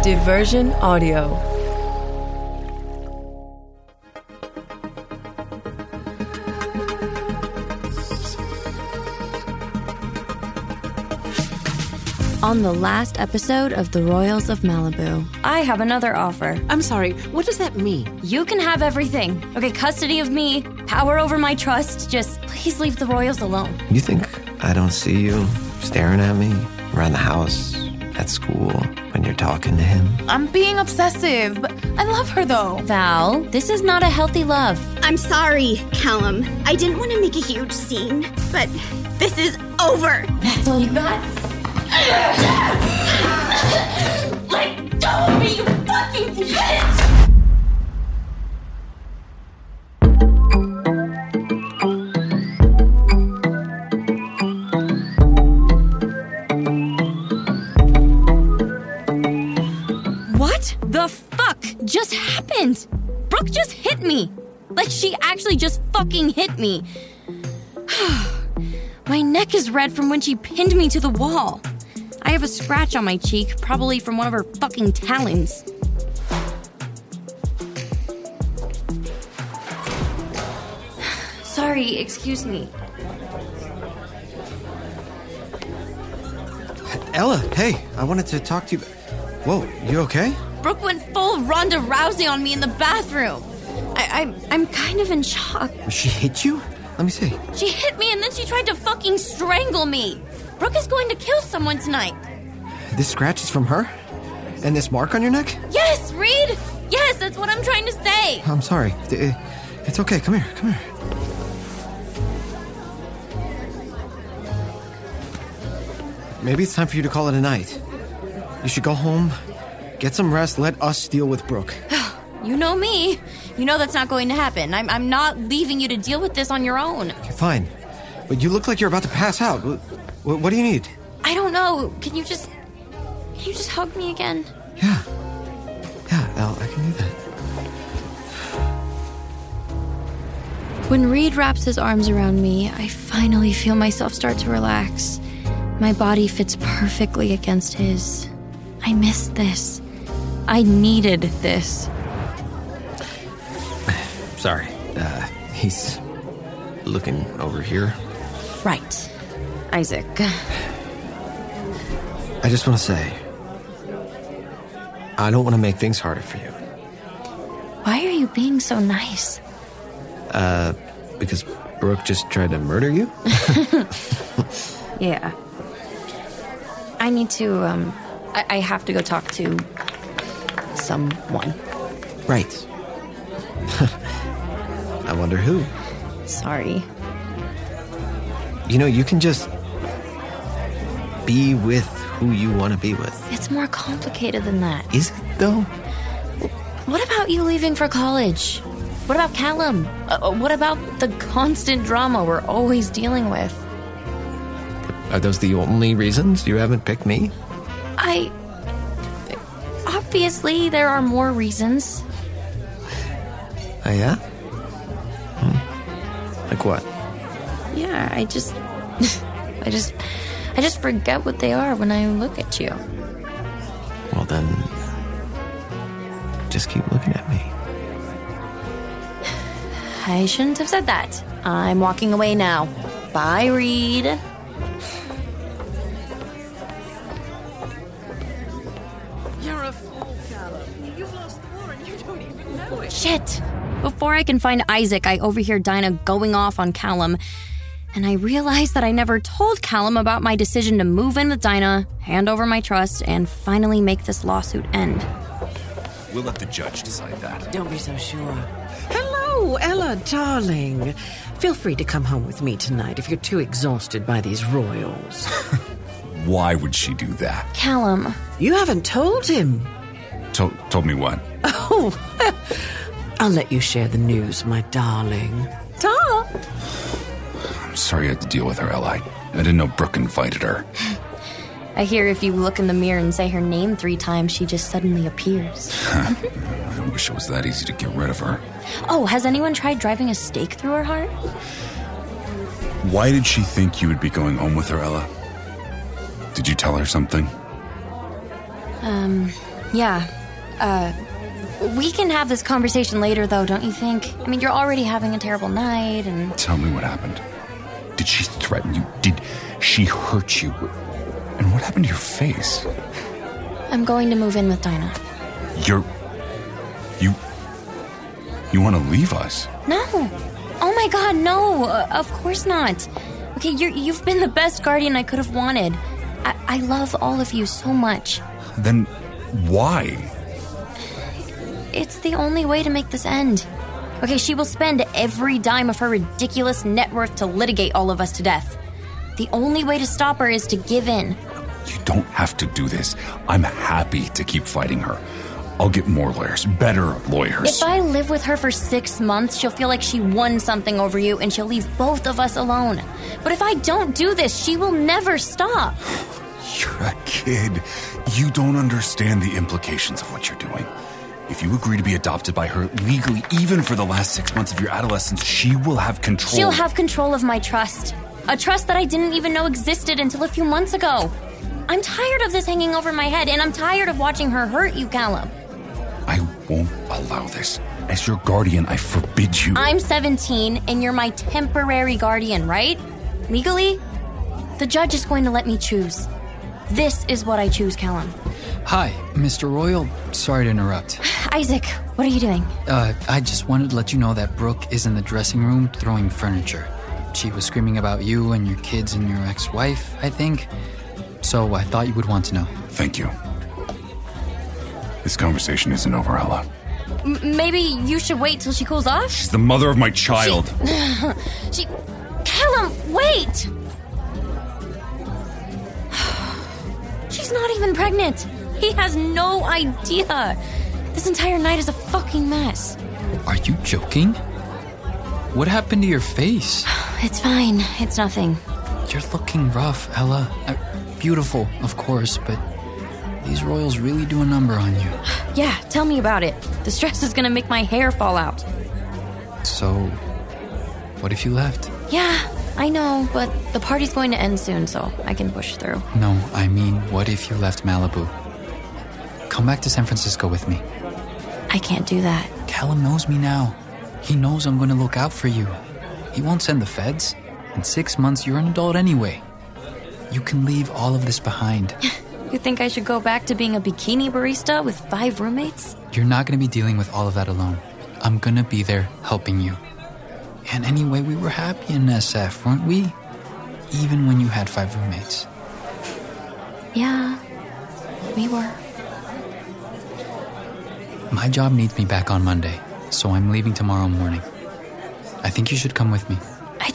Diversion Audio. On the last episode of The Royals of Malibu, I have another offer. I'm sorry, what does that mean? You can have everything. Okay, custody of me, power over my trust. Just please leave the Royals alone. You think I don't see you staring at me around the house, at school, when you're talking to him? I'm being obsessive, but I love her though. Val, this is not a healthy love. I'm sorry, Callum. I didn't want to make a huge scene, but this is over. That's all you got? Let go of me, you fucking bitch! What the fuck just happened? Brooke just hit me. Like, she actually just fucking hit me. My neck is red from when she pinned me to the wall. I have a scratch on my cheek, probably from one of her fucking talons. Sorry, excuse me. Ella, hey, I wanted to talk to you. Whoa, you okay? Brooke went full Ronda Rousey on me in the bathroom. I'm kind of in shock. She hit you? Let me see. She hit me and then she tried to fucking strangle me. Brooke is going to kill someone tonight. This scratch is from her? And this mark on your neck? Yes, Reed! Yes, that's what I'm trying to say. I'm sorry. It's okay. Come here. Maybe it's time for you to call it a night. You should go home, get some rest, let us deal with Brooke. You know me. You know that's not going to happen. I'm not leaving you to deal with this on your own. Okay, fine. But you look like you're about to pass out. What do you need? I don't know. Can you just hug me again? Yeah, Elle, I can do that. When Reed wraps his arms around me, I finally feel myself start to relax. My body fits perfectly against his. I missed this. I needed this. Sorry. He's looking over here. Right. Isaac. I just want to say, I don't want to make things harder for you. Why are you being so nice? Because Brooke just tried to murder you? Yeah. I need to, I have to go talk to someone. Right. I wonder who. Sorry. You know, you can just be with who you want to be with. It's more complicated than that. Is it, though? What about you leaving for college? What about Callum? What about the constant drama we're always dealing with? Are those the only reasons you haven't picked me? Obviously, there are more reasons. Oh, yeah? Like what? Yeah, I just forget what they are when I look at you. Well, then, just keep looking at me. I shouldn't have said that. I'm walking away now. Bye, Reed. You're a fool, Callum. You've lost the war and you don't even know it. Shit! Before I can find Isaac, I overhear Dinah going off on Callum. And I realize that I never told Callum about my decision to move in with Dinah, hand over my trust, and finally make this lawsuit end. We'll let the judge decide that. Don't be so sure. Hello, Ella, darling. Feel free to come home with me tonight if you're too exhausted by these royals. Why would she do that? Callum. You haven't told him. Told me what? Oh, I'll let you share the news, my darling. Ta! I'm sorry you had to deal with her, Ella. I didn't know Brooke invited her. I hear if you look in the mirror and say her name 3 times, she just suddenly appears. I wish it was that easy to get rid of her. Oh, has anyone tried driving a stake through her heart? Why did she think you would be going home with her, Ella? Did you tell her something? Yeah. We can have this conversation later, though, don't you think? I mean, you're already having a terrible night, and... Tell me what happened. Did she threaten you? Did she hurt you? And what happened to your face? I'm going to move in with Dinah. You want to leave us? No. Oh my God, no. Of course not. Okay, you've been the best guardian I could have wanted. I love all of you so much. Then why? It's the only way to make this end. Okay, she will spend every dime of her ridiculous net worth to litigate all of us to death. The only way to stop her is to give in. You don't have to do this. I'm happy to keep fighting her. I'll get more lawyers, better lawyers. If I live with her for 6 months, she'll feel like she won something over you, and she'll leave both of us alone. But if I don't do this, she will never stop. You're a kid. You don't understand the implications of what you're doing. If you agree to be adopted by her legally, even for the last 6 months of your adolescence, she will have control. She'll have control of my trust. A trust that I didn't even know existed until a few months ago. I'm tired of this hanging over my head, and I'm tired of watching her hurt you, Callum. I won't allow this. As your guardian, I forbid you. I'm 17, and you're my temporary guardian, right? Legally? The judge is going to let me choose. This is what I choose, Callum. Hi, Mr. Royal. Sorry to interrupt. Isaac, what are you doing? I just wanted to let you know that Brooke is in the dressing room throwing furniture. She was screaming about you and your kids and your ex-wife, I think. So I thought you would want to know. Thank you. This conversation isn't over, Ella. Maybe you should wait till she cools off? She's the mother of my child. She... Callum, wait! She's not even pregnant. He has no idea. This entire night is a fucking mess. Are you joking? What happened to your face? It's fine. It's nothing. You're looking rough, Ella. Beautiful, of course, but these royals really do a number on you. Yeah, tell me about it. The stress is gonna make my hair fall out. So, what if you left? Yeah, I know, but the party's going to end soon, so I can push through. No, I mean, what if you left Malibu? Come back to San Francisco with me. I can't do that. Callum knows me now. He knows I'm going to look out for you. He won't send the feds. In 6 months, you're an adult anyway. You can leave all of this behind. You think I should go back to being a bikini barista with 5 roommates? You're not going to be dealing with all of that alone. I'm going to be there helping you. And anyway, we were happy in SF, weren't we? Even when you had 5 roommates. Yeah, we were. My job needs me back on Monday, so I'm leaving tomorrow morning. I think you should come with me.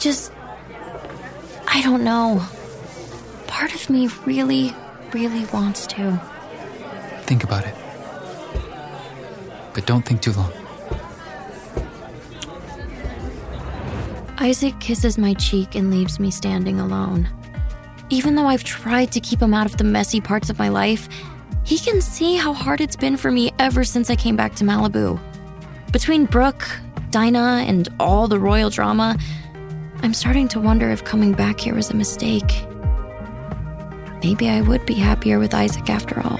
I don't know. Part of me really, really wants to. Think about it. But don't think too long. Isaac kisses my cheek and leaves me standing alone. Even though I've tried to keep him out of the messy parts of my life, he can see how hard it's been for me ever since I came back to Malibu. Between Brooke, Dinah, and all the royal drama, I'm starting to wonder if coming back here was a mistake. Maybe I would be happier with Isaac after all.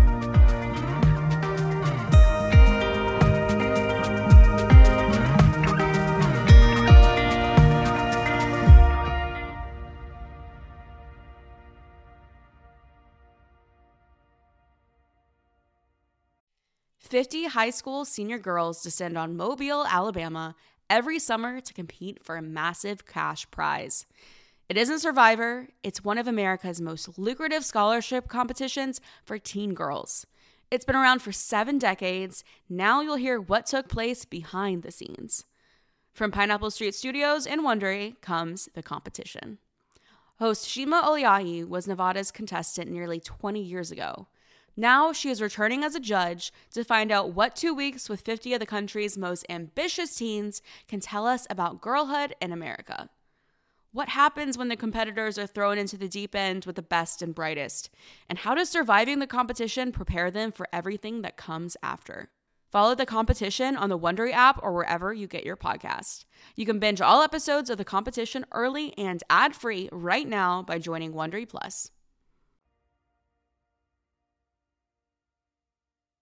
"50 high school senior girls descend on Mobile, Alabama every summer to compete for a massive cash prize. It isn't Survivor, it's one of America's most lucrative scholarship competitions for teen girls. It's been around for 7 decades. Now you'll hear what took place behind the scenes. From Pineapple Street Studios in Wondery comes The Competition. Host Shima Oliahi was Nevada's contestant nearly 20 years ago. Now she is returning as a judge to find out what 2 weeks with 50 of the country's most ambitious teens can tell us about girlhood in America. What happens when the competitors are thrown into the deep end with the best and brightest? And how does surviving the competition prepare them for everything that comes after? Follow The Competition on the Wondery app or wherever you get your podcast. You can binge all episodes of The Competition early and ad-free right now by joining Wondery Plus.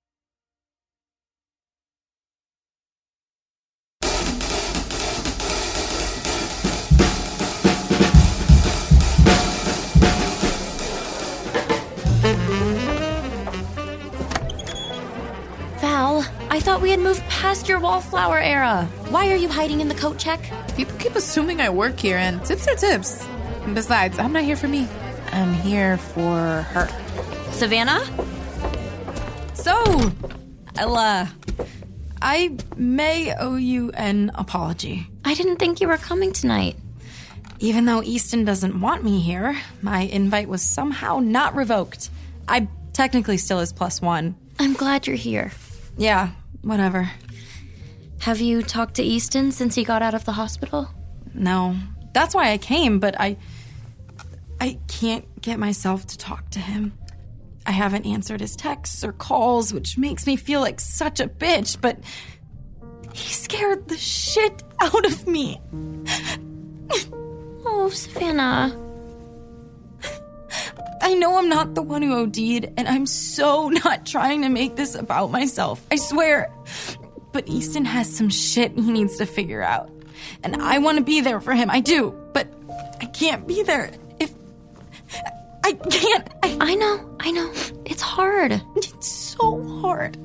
we had moved past your wallflower era. Why are you hiding in the coat check? People keep assuming I work here, and tips are tips. And besides, I'm not here for me. I'm here for her. Savannah? So, Ella, I may owe you an apology. I didn't think you were coming tonight. Even though Easton doesn't want me here, my invite was somehow not revoked. I technically still is +1. I'm glad you're here. Yeah, whatever. Have you talked to Easton since he got out of the hospital? No. That's why I came, but I can't get myself to talk to him. I haven't answered his texts or calls, which makes me feel like such a bitch, but he scared the shit out of me. Oh, Savannah. I know I'm not the one who OD'd, and I'm so not trying to make this about myself. I swear. But Easton has some shit he needs to figure out. And I want to be there for him. I do. But I can't be there if... I can't. I know. It's hard. It's so hard.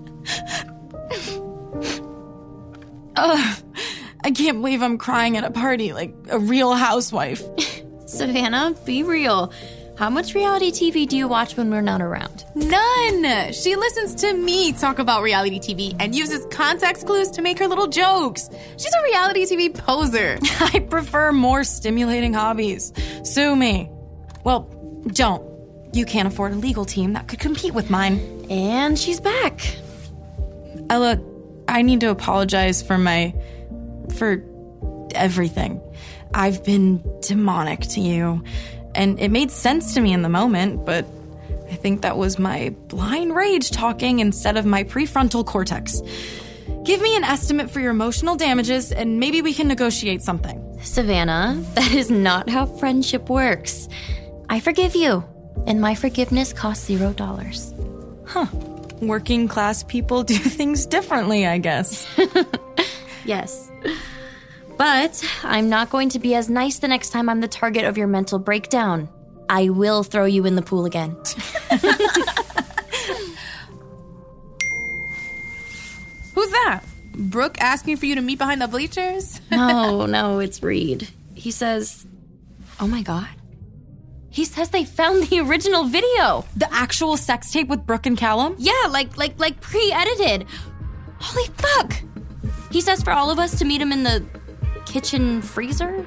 I can't believe I'm crying at a party like a real housewife. Savannah, be real. How much reality TV do you watch when we're not around? None! She listens to me talk about reality TV and uses context clues to make her little jokes. She's a reality TV poser. I prefer more stimulating hobbies. Sue me. Well, don't. You can't afford a legal team that could compete with mine. And she's back. Ella, I need to apologize for everything. I've been demonic to you. And it made sense to me in the moment, but I think that was my blind rage talking instead of my prefrontal cortex. Give me an estimate for your emotional damages, and maybe we can negotiate something. Savannah, that is not how friendship works. I forgive you, and my forgiveness costs $0. Huh. Working class people do things differently, I guess. Yes. But I'm not going to be as nice the next time I'm the target of your mental breakdown. I will throw you in the pool again. Who's that? Brooke asking for you to meet behind the bleachers? No, it's Reed. He says, oh my God. He says they found the original video. The actual sex tape with Brooke and Callum? Yeah, like pre-edited. Holy fuck. He says for all of us to meet him in the kitchen freezer?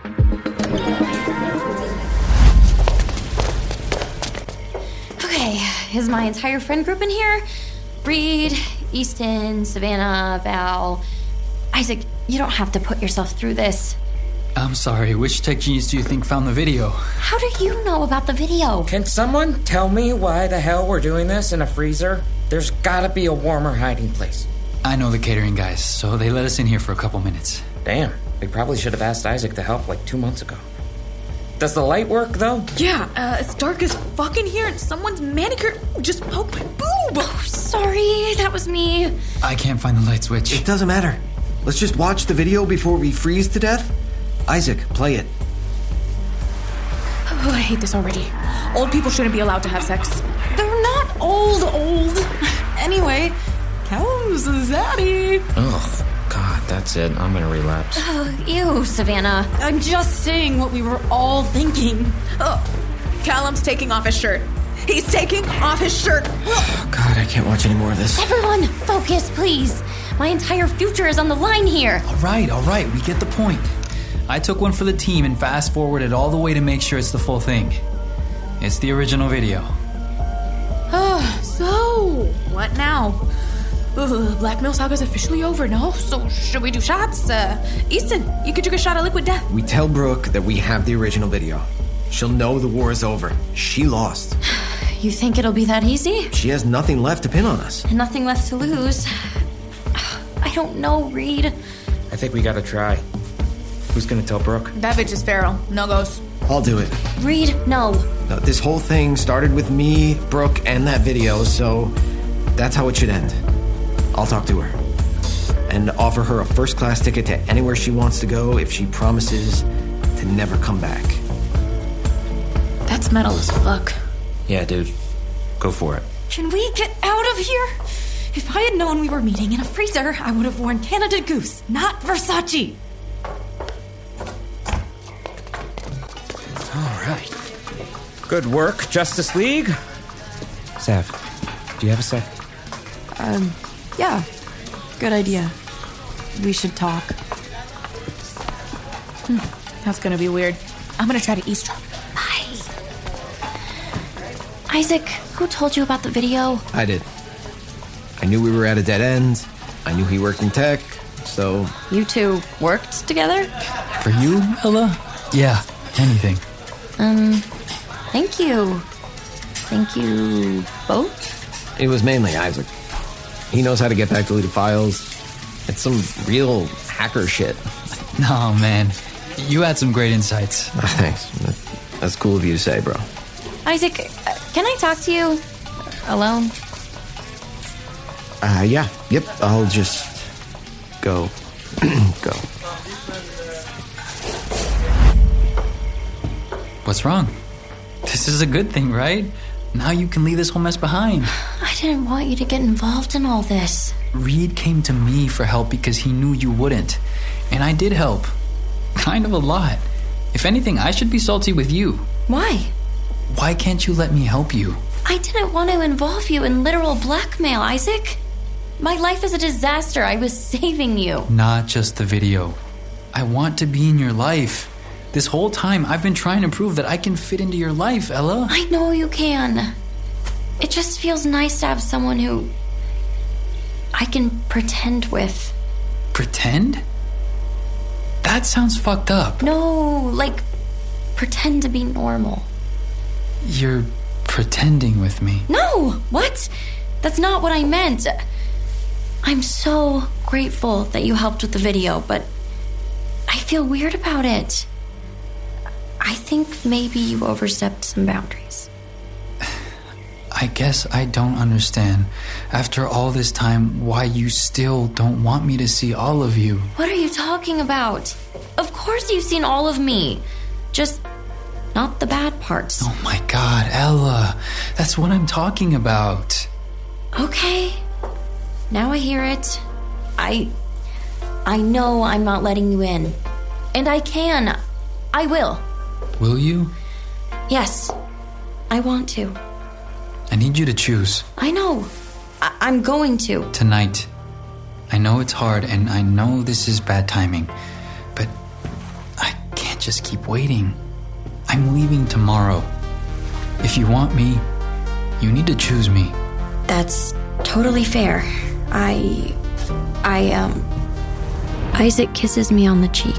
Okay, is my entire friend group in here? Reed, Easton, Savannah, Val. Isaac, you don't have to put yourself through this. I'm sorry, which tech genius do you think found the video? How do you know about the video? Can someone tell me why the hell we're doing this in a freezer? There's gotta be a warmer hiding place. I know the catering guys, so they let us in here for a couple minutes. Damn, we probably should have asked Isaac to help like 2 months ago. Does the light work, though? Yeah, it's dark as fuck in here and someone's manicure just poked my boob. Oh, sorry, that was me. I can't find the light switch. It doesn't matter. Let's just watch the video before we freeze to death. Isaac, play it. Oh, I hate this already. Old people shouldn't be allowed to have sex. They're not old. Anyway, Callum's a zaddy. Ugh, God, that's it. I'm gonna relapse. Oh, ew, Savannah. I'm just saying what we were all thinking. Oh, Callum's taking off his shirt. He's taking off his shirt. Oh, God, I can't watch any more of this. Everyone, focus, please. My entire future is on the line here. All right, we get the point. I took one for the team and fast-forwarded all the way to make sure it's the full thing. It's the original video. So, what now? Blackmail saga's officially over, no? So, should we do shots? Easton, you could take a shot of liquid death. We tell Brooke that we have the original video. She'll know the war is over. She lost. You think it'll be that easy? She has nothing left to pin on us. And nothing left to lose. I don't know, Reed. I think we gotta try. Who's gonna tell Brooke? That bitch is feral. No goes. I'll do it. Reed, no. No, this whole thing started with me, Brooke, and that video, so that's how it should end. I'll talk to her and offer her a first-class ticket to anywhere she wants to go if she promises to never come back. That's metal as fuck. Yeah, dude. Go for it. Can we get out of here? If I had known we were meeting in a freezer, I would have worn Canada Goose, not Versace. All right. Good work, Justice League. Sav, do you have a sec? Yeah. Good idea. We should talk. That's gonna be weird. I'm gonna try to eavesdrop. Bye. Isaac, who told you about the video? I did. I knew we were at a dead end. I knew he worked in tech, so... You two worked together? For you, Ella? Yeah, anything. Thank you. Thank you both? It was mainly Isaac. He knows how to get back deleted files. It's some real hacker shit. No, man. You had some great insights. Thanks. That's cool of you to say, bro. Isaac, can I talk to you? Alone? Yeah. Yep. I'll just... go. Go. What's wrong? This is a good thing, right? Now you can leave this whole mess behind. I didn't want you to get involved in all this. Reed came to me for help because he knew you wouldn't. And I did help. Kind of a lot. If anything, I should be salty with you. Why? Why can't you let me help you? I didn't want to involve you in literal blackmail, Isaac. My life is a disaster. I was saving you. Not just the video. I want to be in your life. This whole time, I've been trying to prove that I can fit into your life, Ella. I know you can. It just feels nice to have someone who I can pretend with. Pretend? That sounds fucked up. No, like pretend to be normal. You're pretending with me. No! What? That's not what I meant. I'm so grateful that you helped with the video, but I feel weird about it. I think maybe you overstepped some boundaries. I guess I don't understand, after all this time, why you still don't want me to see all of you. What are you talking about? Of course you've seen all of me. Just not the bad parts. Oh my God, Ella. That's what I'm talking about. Okay. Now I hear it. I know I'm not letting you in. And I can. I will. Will you? Yes. I want to. I need you to choose. I know. I'm going to. Tonight. I know it's hard, and I know this is bad timing, but I can't just keep waiting. I'm leaving tomorrow. If you want me, you need to choose me. That's totally fair. Isaac kisses me on the cheek.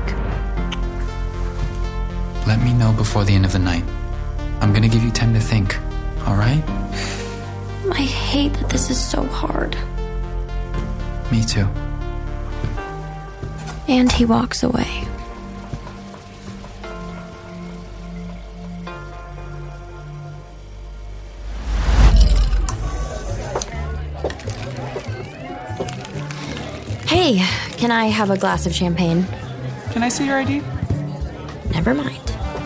Let me know before the end of the night. I'm gonna give you time to think, all right? I hate that this is so hard. Me too. And he walks away. Hey, can I have a glass of champagne? Can I see your ID? Never mind.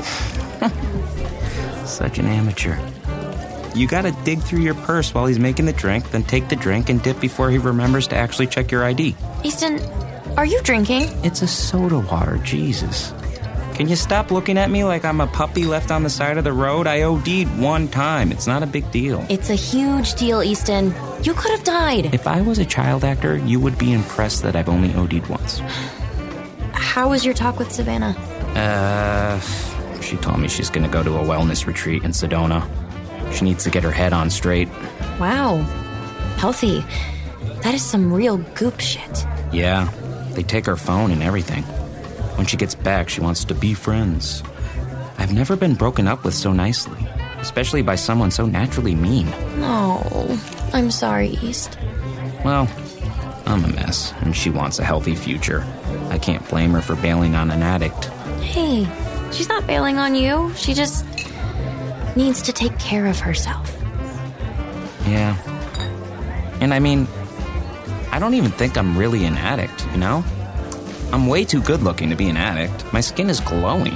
Such an amateur. You gotta dig through your purse while he's making the drink, then take the drink and dip before he remembers to actually check your ID. Easton, are you drinking? It's a soda water, Jesus. Can you stop looking at me like I'm a puppy left on the side of the road? I OD'd one time. It's not a big deal. It's a huge deal, Easton. You could have died. If I was a child actor, you would be impressed that I've only OD'd once. How was your talk with Savannah? She told me she's gonna go to a wellness retreat in Sedona. She needs to get her head on straight. Wow. Healthy. That is some real goop shit. Yeah, they take her phone and everything. When she gets back, she wants to be friends. I've never been broken up with so nicely, especially by someone so naturally mean. Oh, I'm sorry, East. Well, I'm a mess, and she wants a healthy future. I can't blame her for bailing on an addict. Hey, she's not bailing on you. She just needs to take care of herself. Yeah. And I mean, I don't even think I'm really an addict, you know? I'm way too good looking to be an addict. My skin is glowing.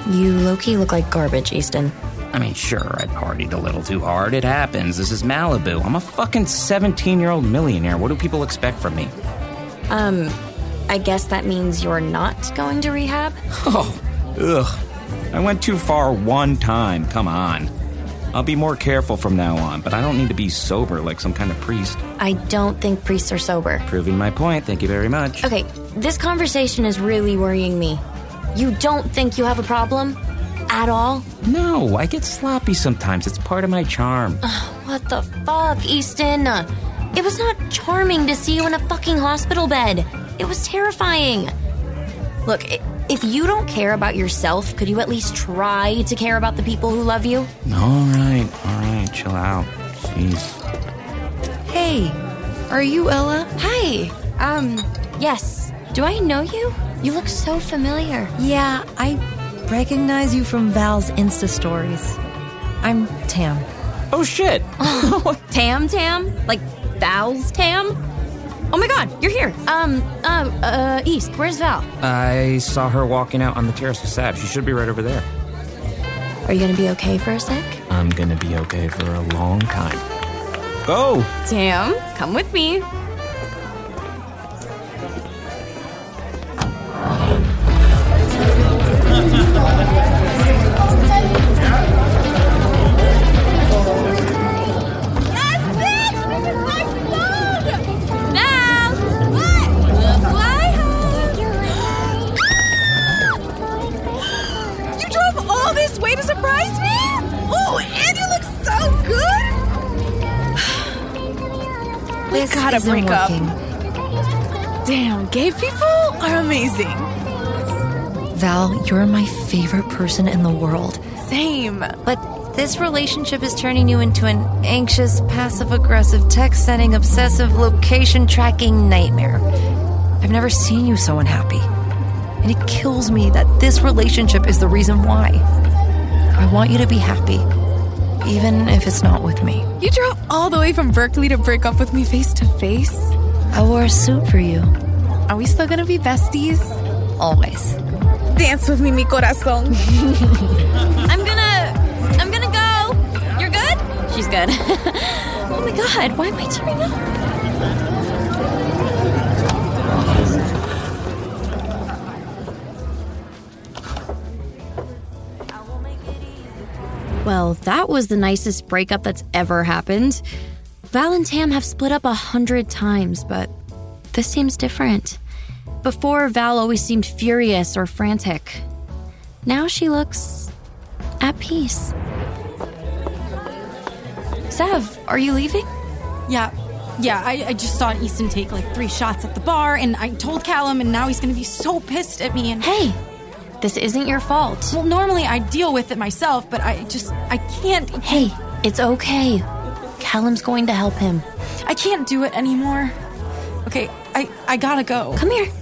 You low-key look like garbage, Easton. I mean, sure, I partied a little too hard. It happens. This is Malibu. I'm a fucking 17-year-old millionaire. What do people expect from me? I guess that means you're not going to rehab? Oh, ugh. I went too far one time. Come on. I'll be more careful from now on, but I don't need to be sober like some kind of priest. I don't think priests are sober. Proving my point. Thank you very much. Okay, this conversation is really worrying me. You don't think you have a problem? At all? No, I get sloppy sometimes. It's part of my charm. What the fuck, Easton? It was not charming to see you in a fucking hospital bed. It was terrifying. Look, if you don't care about yourself, could you at least try to care about the people who love you? All right, chill out. Jeez. Hey, are you Ella? Hi, yes. Do I know you? You look so familiar. Yeah, I recognize you from Val's Insta stories. I'm Tam. Oh, shit. Tam? Like Val's Tam? Oh my god, you're here. East, where's Val? I saw her walking out on the terrace with Sab. She should be right over there. Are you gonna be okay for a sec? I'm gonna be okay for a long time. Go! Tam, come with me. Way to surprise me? Oh, and you look so good. We gotta break up. Damn, gay people are amazing. Val, you're my favorite person in the world. Same. But this relationship is turning you into an anxious, passive-aggressive, text-sending, obsessive, location-tracking nightmare. I've never seen you so unhappy. And it kills me that this relationship is the reason why. I want you to be happy, even if it's not with me. You drove all the way from Berkeley to break up with me face to face? I wore a suit for you. Are we still gonna be besties? Always. Dance with me, mi corazón. I'm gonna go. You're good? She's good. Oh my god, why am I tearing up? Well, that was the nicest breakup that's ever happened. Val and Tam have split up 100 times, but this seems different. Before, Val always seemed furious or frantic. Now she looks at peace. Sav, are you leaving? Yeah, I just saw Easton take like 3 shots at the bar, and I told Callum, and now he's gonna be so pissed at me. And hey, this isn't your fault. Well, normally I deal with it myself, but I can't. Hey, it's okay. Callum's going to help him. I can't do it anymore. Okay, I gotta go. Come here.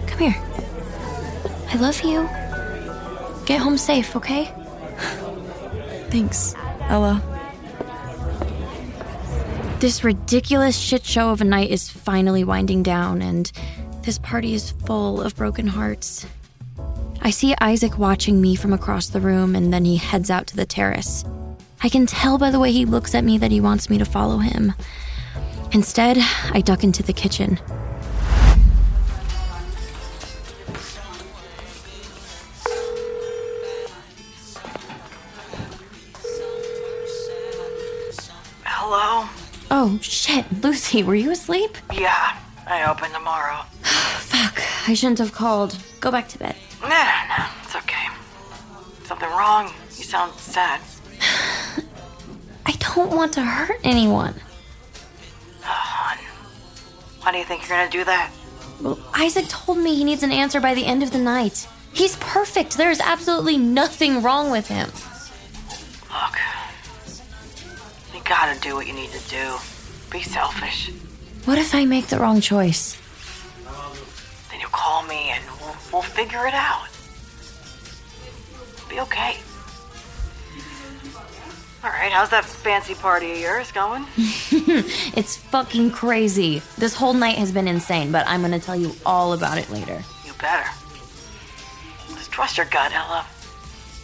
I love you. Get home safe, okay? Thanks, Ella. This ridiculous shit show of a night is finally winding down, and this party is full of broken hearts. I see Isaac watching me from across the room, and then he heads out to the terrace. I can tell by the way he looks at me that he wants me to follow him. Instead, I duck into the kitchen. Hello? Oh, shit. Lucy, were you asleep? Yeah, I open tomorrow. Fuck, I shouldn't have called. Go back to bed. No, it's okay. Something wrong? You sound sad. I don't want to hurt anyone. Hon, why do you think you're gonna do that? Well, Isaac told me he needs an answer by the end of the night. He's perfect. There's absolutely nothing wrong with him. Look, you gotta do what you need to do. Be selfish. What if I make the wrong choice? Then you call me and we'll figure it out. Be okay. Alright, how's that fancy party of yours going? It's fucking crazy. This whole night has been insane, but I'm gonna tell you all about it later. You better. Just trust your gut, Ella.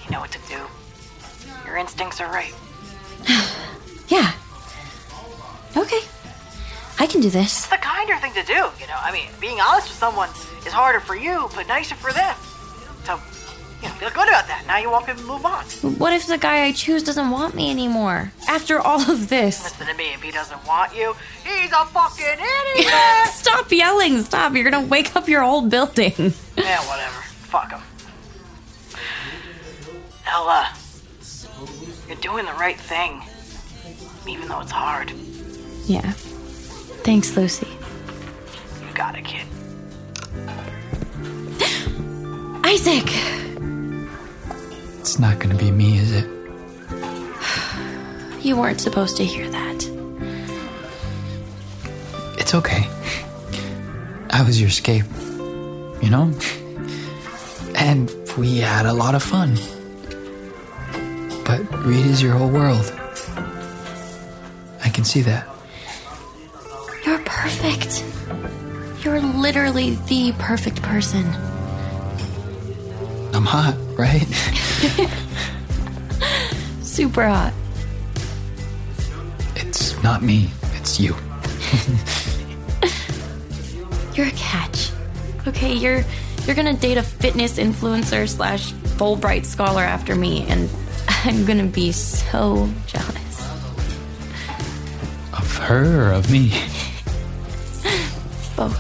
You know what to do. Your instincts are right. Yeah. Okay. I can do this. It's the kinder thing to do, you know? I mean, being honest with someone is harder for you, but nicer for them. So, you know, feel good about that. Now you want people to move on. What if the guy I choose doesn't want me anymore? After all of this. Listen to me, if he doesn't want you, he's a fucking idiot! Stop yelling, stop. You're gonna wake up your whole building. Yeah, whatever. Fuck him. Ella, you're doing the right thing. Even though it's hard. Yeah. Thanks, Lucy. You got it, kid. Isaac! It's not gonna be me, is it? You weren't supposed to hear that. It's okay. I was your escape, you know? And we had a lot of fun. But Reed is your whole world. I can see that. You're perfect. You're literally the perfect person. I'm hot, right? Super hot. It's not me, it's you. You're a catch. Okay, you're gonna date a fitness influencer / Fulbright scholar after me, and I'm gonna be so jealous. Of her or of me? Both.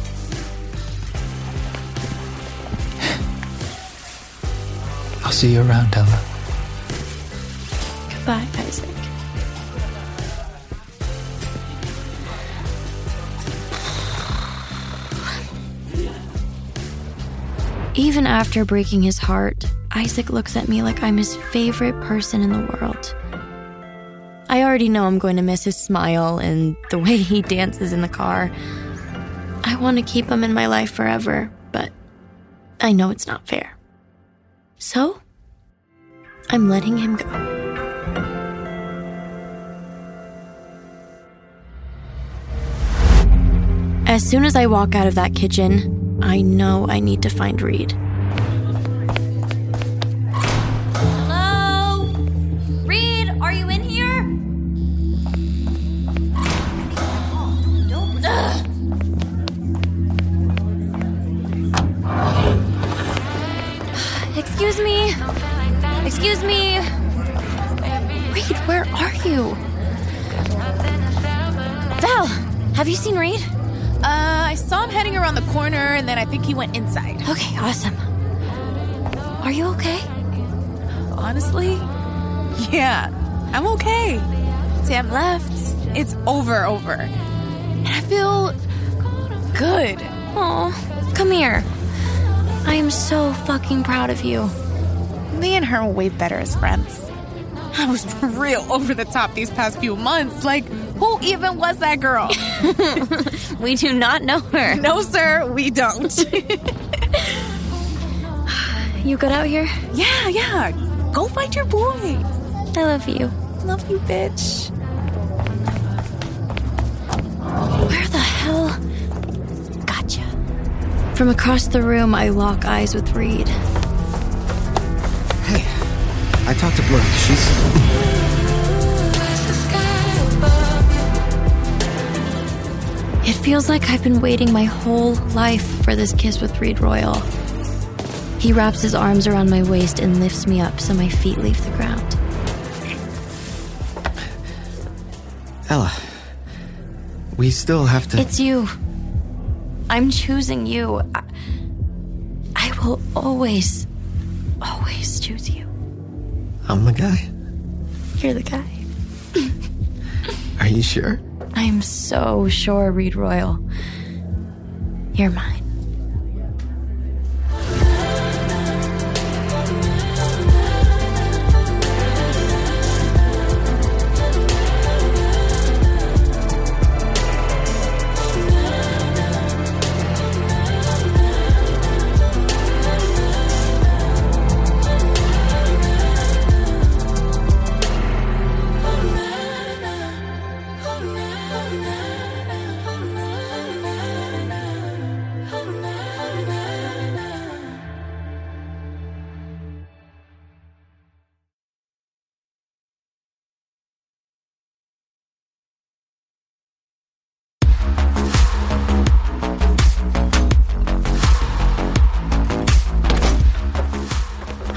I'll see you around, Ella. Goodbye, Isaac. Even after breaking his heart, Isaac looks at me like I'm his favorite person in the world. I already know I'm going to miss his smile and the way he dances in the car. I want to keep him in my life forever, but I know it's not fair. So, I'm letting him go. As soon as I walk out of that kitchen, I know I need to find Reed. Hello? Reed, are you in here? Excuse me? Excuse me? Reed, where are you? Val, have you seen Reed? I saw him heading around the corner, and then I think he went inside. Okay, awesome. Are you okay? Honestly, yeah, I'm okay. Sam left. It's over. And I feel good. Oh, come here. I am so fucking proud of you. Me and her are way better as friends. I was real over the top these past few months. Like, who even was that girl? We do not know her. No, sir, we don't. You good out here? Yeah. Go find your boy. I love you. Love you, bitch. Where the hell? Gotcha. From across the room, I lock eyes with Reed. Hey, I talked to Brooke. It feels like I've been waiting my whole life for this kiss with Reed Royal. He wraps his arms around my waist and lifts me up so my feet leave the ground. Ella, we still have to... It's you. I'm choosing you. I will always choose you. I'm the guy. You're the guy. Are you sure? I'm so sure, Reed Royal. You're mine.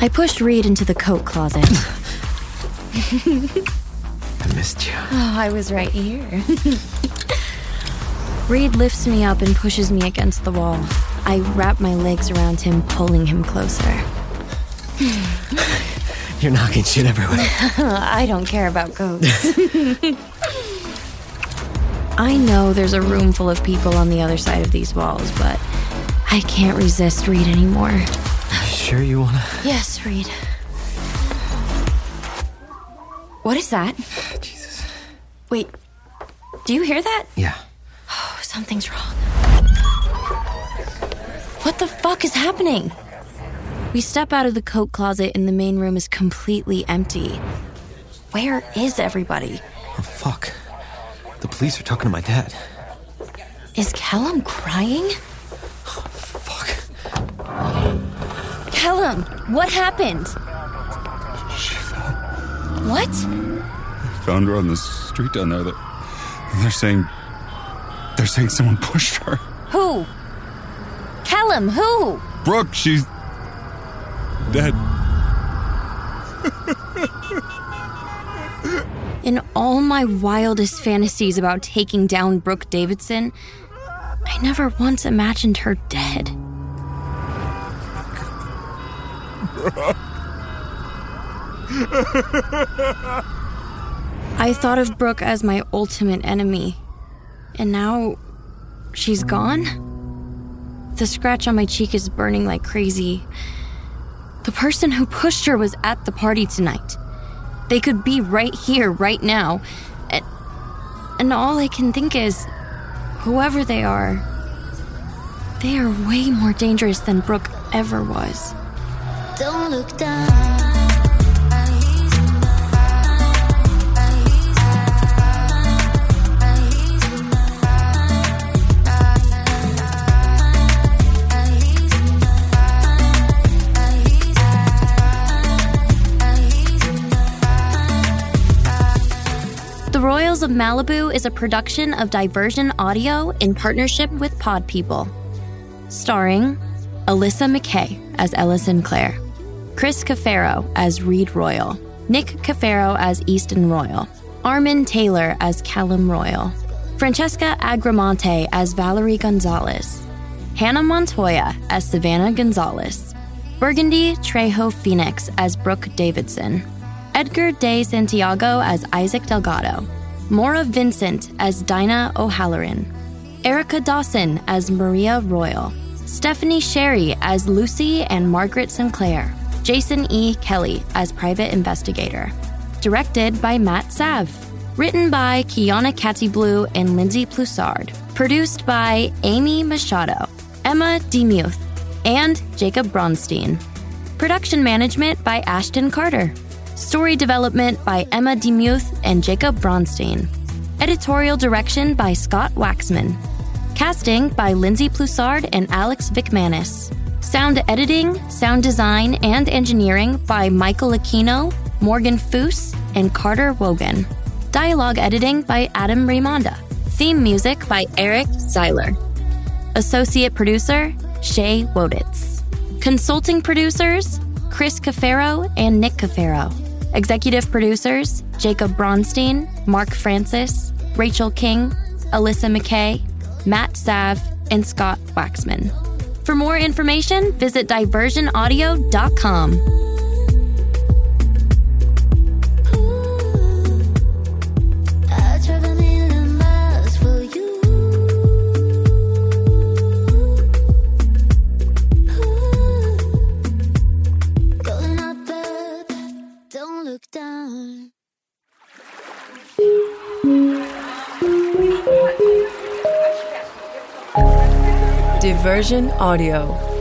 I pushed Reed into the coat closet. I missed you. Oh, I was right here. Reed lifts me up and pushes me against the wall. I wrap my legs around him, pulling him closer. You're knocking shit everywhere. I don't care about ghosts. I know there's a room full of people on the other side of these walls, but I can't resist Reed anymore. Sure you wanna? Yes, Reed. What is that? Jesus. Wait, do you hear that? Yeah. Oh, something's wrong. What the fuck is happening? We step out of the coat closet and the main room is completely empty. Where is everybody? Oh, fuck. The police are talking to my dad. Is Callum crying? Oh, fuck. Callum, what happened? She fell. What? I found her on the street down there. They're saying someone pushed her. Who? Callum, who? Brooke, she's dead. In all my wildest fantasies about taking down Brooke Davidson, I never once imagined her dead. I thought of Brooke as my ultimate enemy, and now she's gone? The scratch on my cheek is burning like crazy. The person who pushed her was at the party tonight. They could be right here, right now. And all I can think is, whoever they are way more dangerous than Brooke ever was. Don't look down. The Royals of Malibu is a production of Diversion Audio in partnership with Pod People. Starring Alyssa McKay as Ella Sinclair, Chris Cafaro as Reed Royal, Nick Cafaro as Easton Royal, Armin Taylor as Callum Royal, Francesca Agramonte as Valerie Gonzalez, Hannah Montoya as Savannah Gonzalez, Burgundy Trejo Phoenix as Brooke Davidson, Edgar De Santiago as Isaac Delgado, Maura Vincent as Dinah O'Halloran, Erica Dawson as Maria Royal, Stephanie Sherry as Lucy and Margaret Sinclair, Jason E. Kelly as Private Investigator. Directed by Matt Sav. Written by Kiana Catty-Blue and Lindsay Ploussard. Produced by Amy Machado, Emma DeMuth, and Jacob Bronstein. Production management by Ashton Carter. Story development by Emma DeMuth and Jacob Bronstein. Editorial direction by Scott Waxman. Casting by Lindsay Ploussard and Alex Vickmanis. Sound editing, sound design, and engineering by Michael Aquino, Morgan Foose, and Carter Wogan. Dialogue editing by Adam Raimonda. Theme music by Eric Zeiler. Associate producer, Shay Woditz. Consulting producers, Chris Cafaro and Nick Cafaro. Executive producers, Jacob Bronstein, Mark Francis, Rachel King, Alyssa McKay, Matt Sav, and Scott Waxman. For more information, visit diversionaudio.com. Diversion Audio.